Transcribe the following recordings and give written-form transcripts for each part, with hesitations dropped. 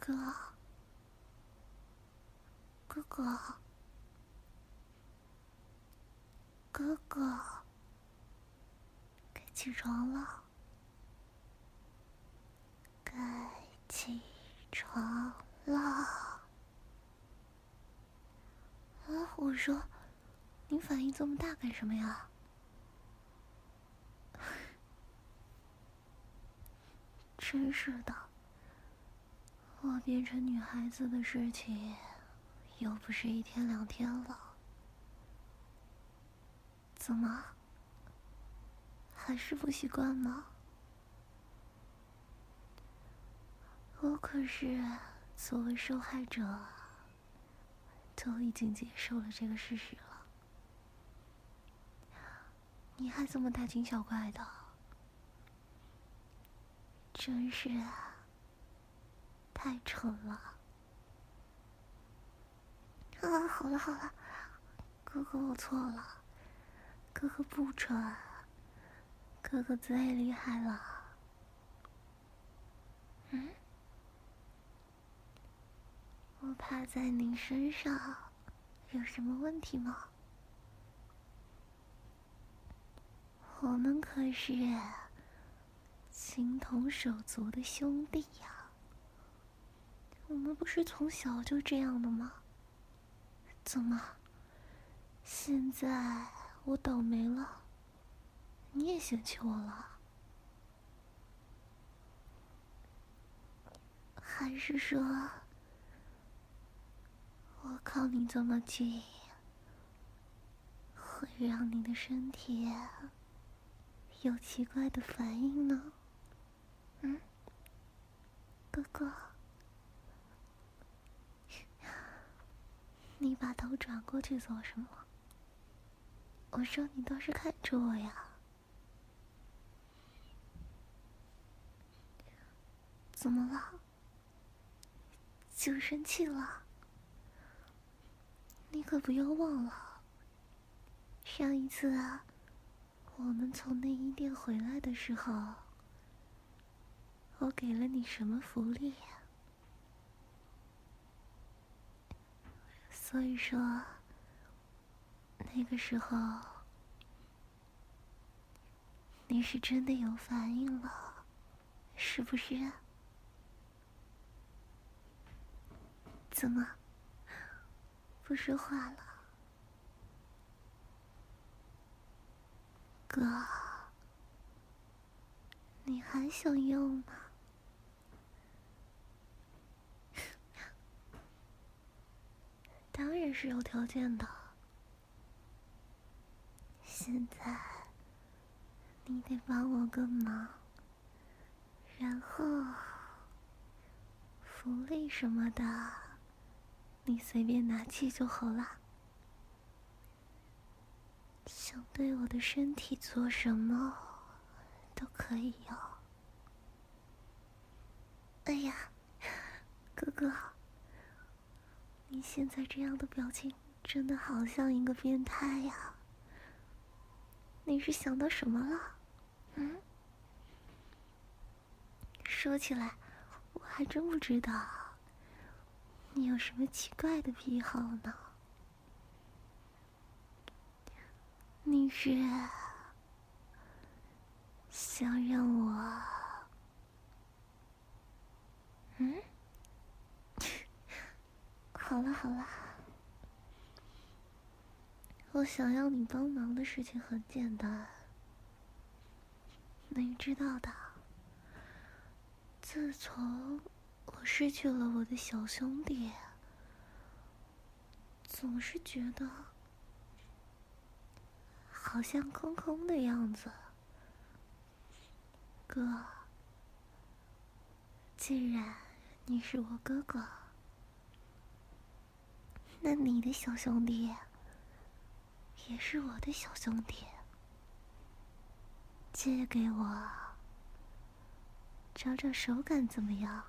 哥，哥哥，哥哥，该起床了，该起床了。啊，我说，你反应这么大干什么呀？真是的，我变成女孩子的事情，又不是一天两天了。怎么，还是不习惯吗？我可是作为受害者，都已经接受了这个事实了。你还这么大惊小怪的，真是太蠢了。啊，好了好了，哥哥我错了，哥哥不蠢，哥哥最厉害了。我趴在你身上，有什么问题吗？我们可是情同手足的兄弟呀，我们不是从小就这样的吗？怎么，现在我倒霉了，你也嫌弃我了？还是说，我靠你这么近，会让你的身体有奇怪的反应呢？哥哥，你把头转过去做什么？我说你倒是看着我呀。怎么了？就生气了？你可不要忘了，上一次我们从内衣店回来的时候，我给了你什么福利？所以说，那个时候你是真的有反应了，是不是？怎么不说话了？哥，你还想要吗？当然是有条件的。现在你得帮我个忙，然后福利什么的你随便拿去就好了。想对我的身体做什么都可以哟。哎呀，哥哥，你现在这样的表情真的好像一个变态呀。你是想到什么了？说起来，我还真不知道你有什么奇怪的癖好呢。你是想让我……好了好了，我想要你帮忙的事情很简单，你知道的。自从我失去了我的小兄弟，总是觉得好像空空的样子。哥，既然你是我哥哥，那你的小兄弟也是我的小兄弟，借给我找找手感怎么样？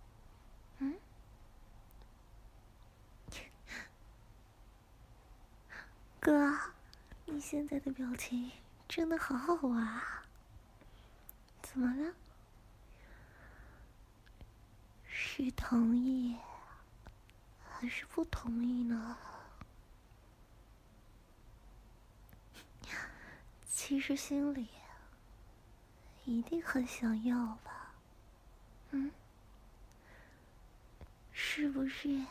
哥，你现在的表情真的好好玩啊！怎么了？是是同意还是不同意呢？其实心里一定很想要吧？是不是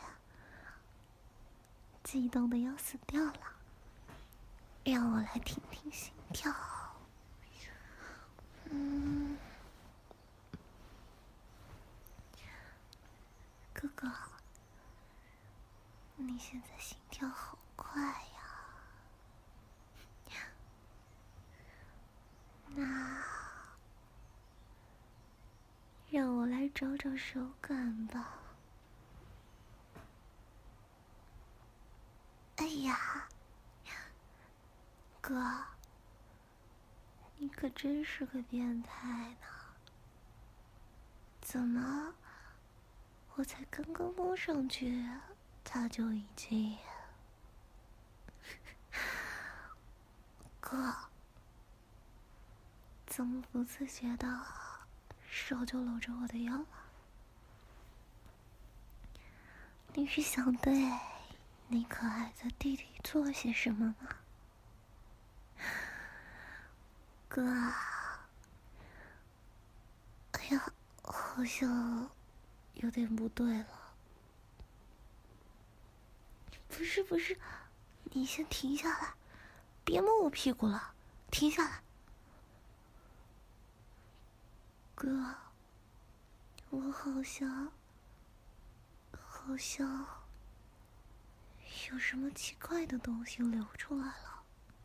激动的要死掉了？让我来听听心跳。哥哥，你现在心跳好快呀。那让我来找找手感吧。哎呀，哥，你可真是个变态呢！怎么，我才刚刚摸上去，他就已经……哥，怎么不自觉的手就搂着我的腰了？你是想对你可爱的弟弟做些什么吗？哥啊，哎呀，好像有点不对了。不是，你先停下来，别摸我屁股了，停下来。哥，我好像有什么奇怪的东西流出来了。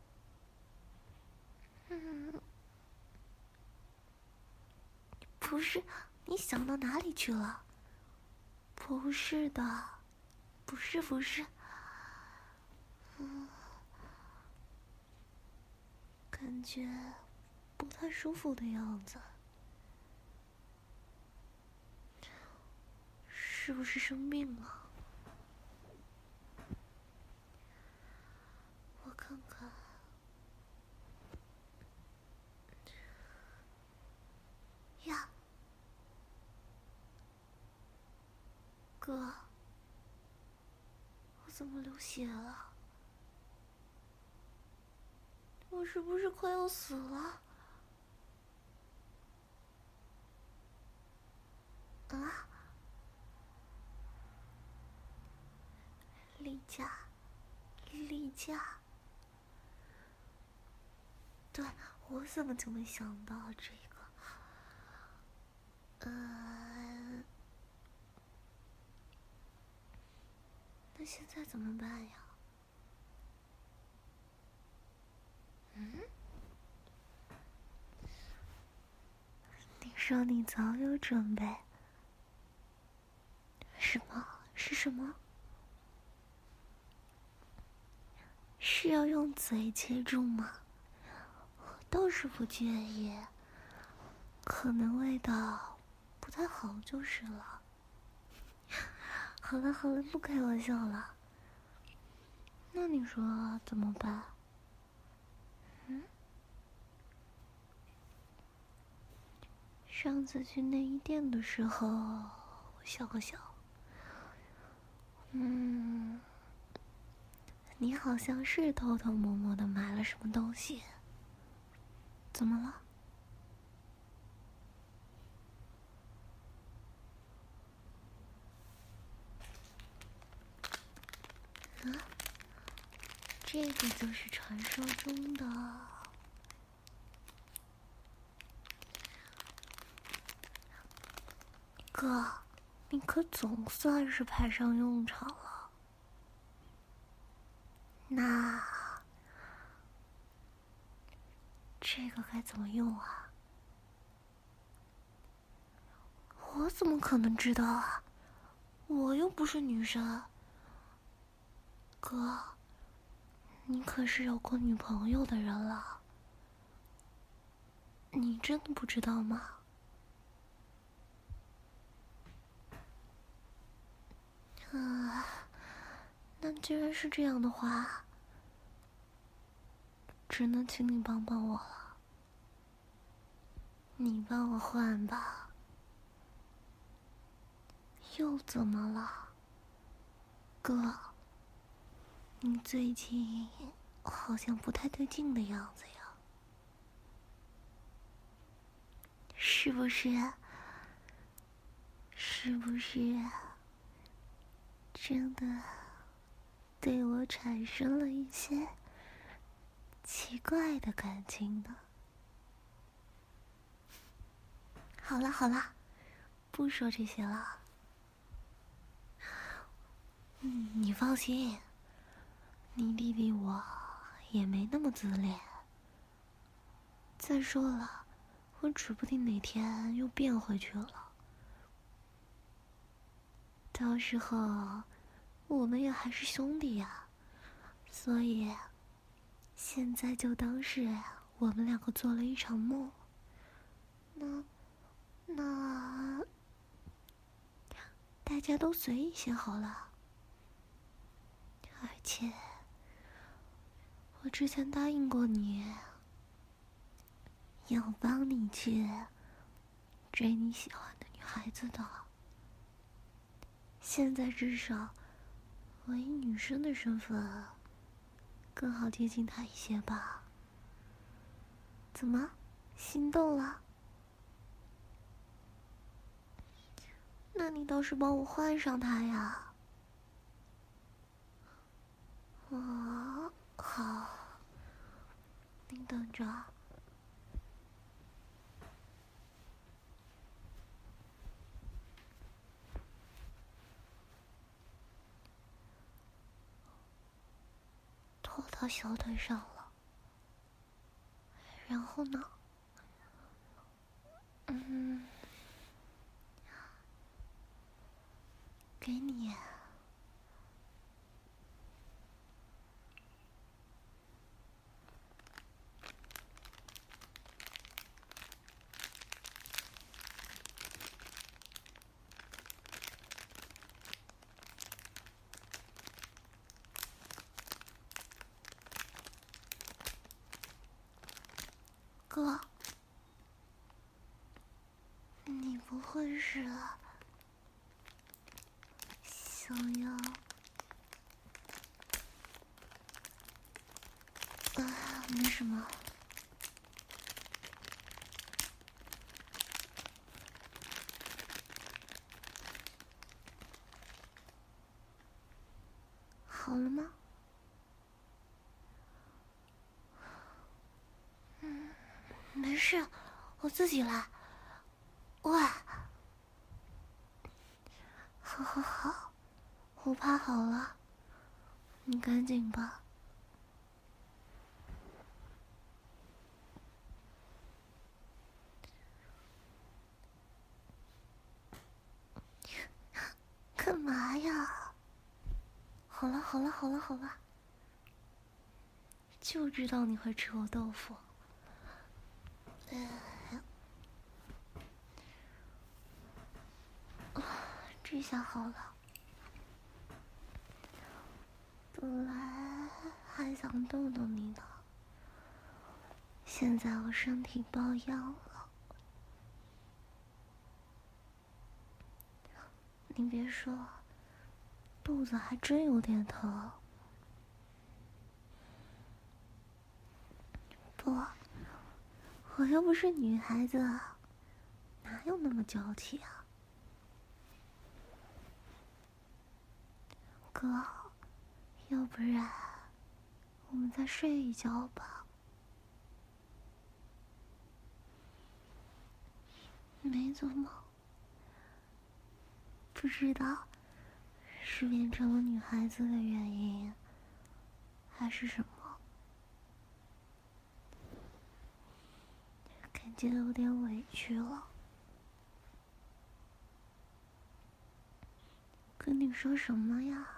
不是，你想到哪里去了？不是的，不是，感觉不太舒服的样子，是不是生病了？我看看。呀，哥，我怎么流血了？我是不是快要死了？啊！例假，对，我怎么就没想到这个？那现在怎么办呀？你说你早有准备？什么？是什么？是要用嘴接住吗？我倒是不介意，可能味道不太好就是了。好了，不开玩笑了。那你说怎么办？上次去内衣店的时候，我笑个笑。你好像是偷偷摸摸的买了什么东西，怎么了？这个就是传说中的哥，你可总算是派上用场了。那这个该怎么用啊？我怎么可能知道啊？我又不是女神。哥，你可是有过女朋友的人了，你真的不知道吗？那既然是这样的话，只能请你帮帮我了。你帮我换吧， 又怎么了？哥，你最近好像不太对劲的样子呀，是不是？是不是真的对我产生了一些奇怪的感情呢？好了好了，不说这些了。你放心，你弟弟我也没那么自恋。再说了，我指不定哪天又变回去了。到时候，我们也还是兄弟呀，所以现在就当是我们两个做了一场梦。那大家都随意些好了。而且，我之前答应过你，要帮你去追你喜欢的女孩子的。现在至少，我以女生的身份，更好接近她一些吧。怎么，心动了？那你倒是帮我换上她呀。好，你等着。拖到小腿上了，然后呢？给你。哥，你不会是想要……没什么。好了吗？没事，我自己来。喂，好，我怕好了，你赶紧吧。干嘛呀？好了，就知道你会吃我豆腐。这下好了，本来还想动动你呢，现在我身体抱恙了。你别说，肚子还真有点疼。不，我又不是女孩子，哪有那么娇气啊？哥，要不然我们再睡一觉吧。没做梦，不知道是变成了女孩子的原因，还是什么，感觉有点委屈了。跟你说什么呀？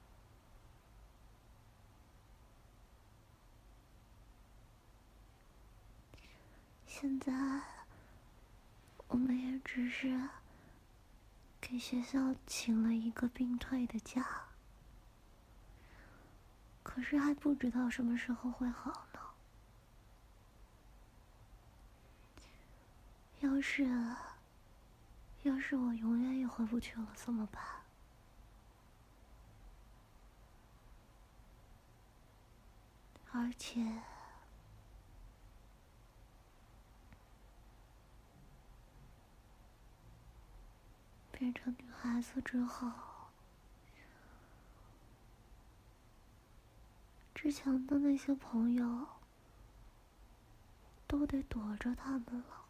现在我们也只是给学校请了一个病退的假，可是还不知道什么时候会好呢。 要是我永远也回不去了怎么办？而且变成女孩子之后，之前的那些朋友都得躲着他们了，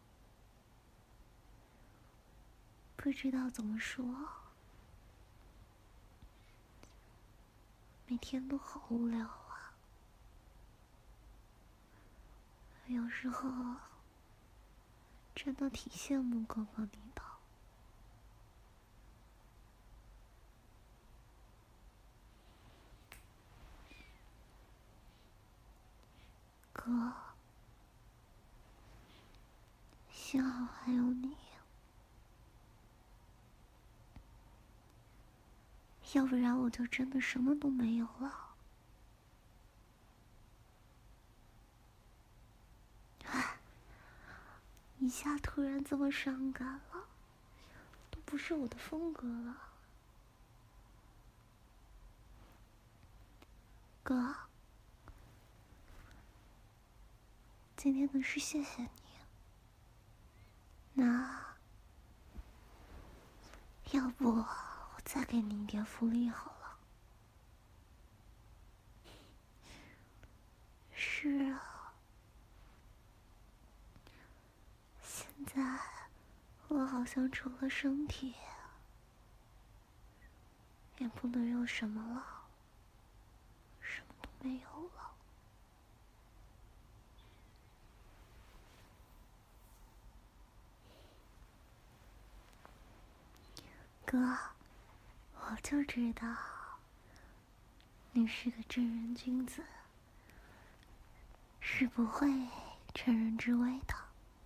不知道怎么说，每天都好无聊啊。有时候真的挺羡慕哥哥你的。哥，幸好还有你，要不然我就真的什么都没有了。一下突然这么伤感了，都不是我的风格了。哥，今天的事谢谢你。那要不我再给你一点福利好了。是啊，现在我好像除了身体，也不能有什么了，什么都没有了。哥，我就知道你是个正人君子，是不会趁人之危的。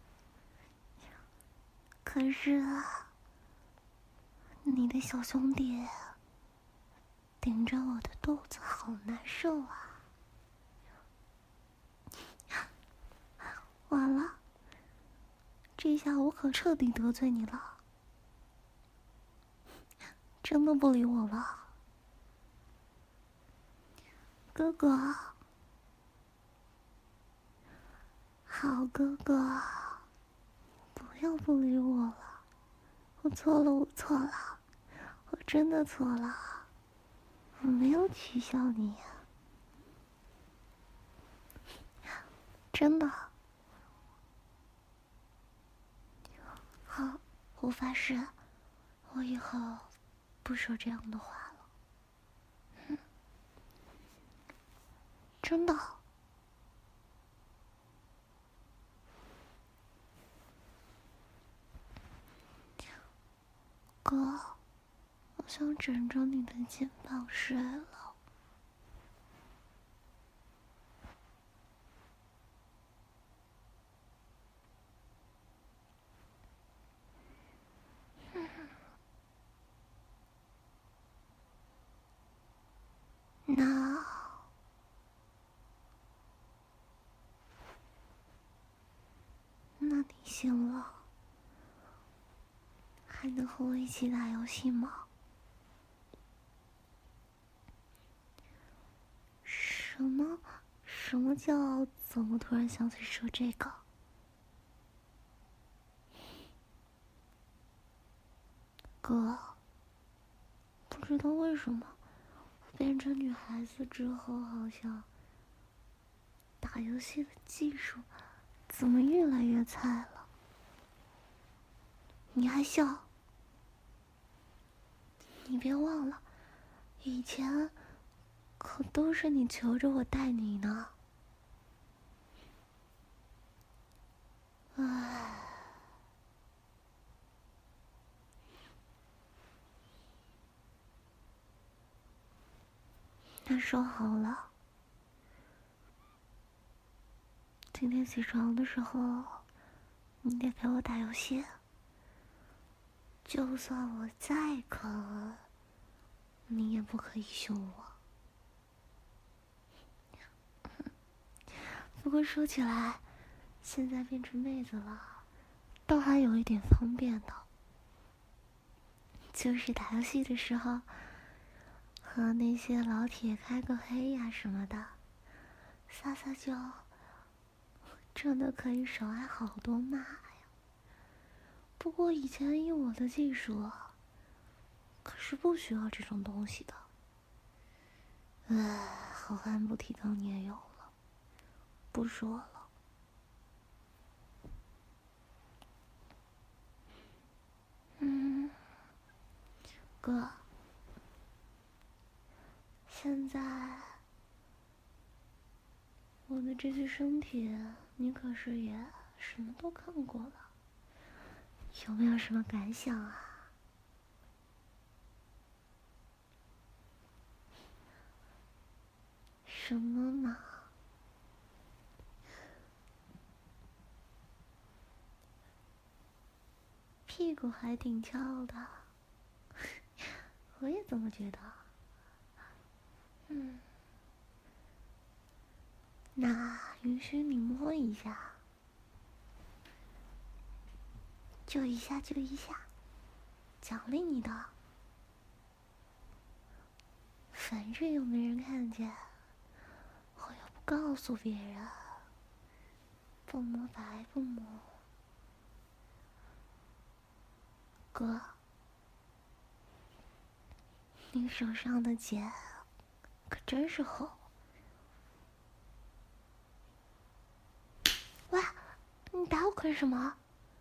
可是啊，你的小兄弟顶着我的肚子，好难受啊！完了，这下我可彻底得罪你了，真的不理我了。哥哥，好哥哥，不要不理我了，我错了，我错了，我真的错了，我没有取笑你，真的。好，我发誓，我以后不说这样的话了。真的。哥，我想枕着你的肩膀睡了。那你醒了，还能和我一起打游戏吗？什么？什么叫怎么突然想起说这个？哥，不知道为什么，变成女孩子之后，好像打游戏的技术怎么越来越菜了？你还笑？你别忘了，以前可都是你求着我带你呢。唉，那说好了，今天起床的时候，你得陪我打游戏。就算我再渴，你也不可以凶我。不过说起来，现在变成妹子了，倒还有一点方便的。 就是打游戏的时候，和那些老铁开个黑呀什么的，撒撒娇，真的可以少挨好多骂呀。不过以前以我的技术，可是不需要这种东西的。好汉不提当年勇了，不说了。哥，现在我的这具身体，你可是也什么都看过了，有没有什么感想啊？什么嘛？屁股还挺翘的，我也这么觉得。那允许你摸一下，就一下，就一下，奖励你的。反正又没人看见，我又不告诉别人，不摸白不摸。哥，你手上的茧可真是厚。喂，你打我干什么？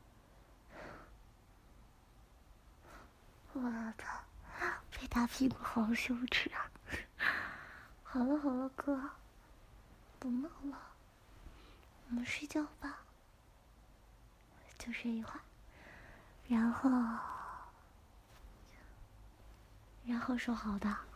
我操，被打屁股好羞耻啊！好了好了，哥，不闹了，我们睡觉吧。就睡一会儿，然后说好的。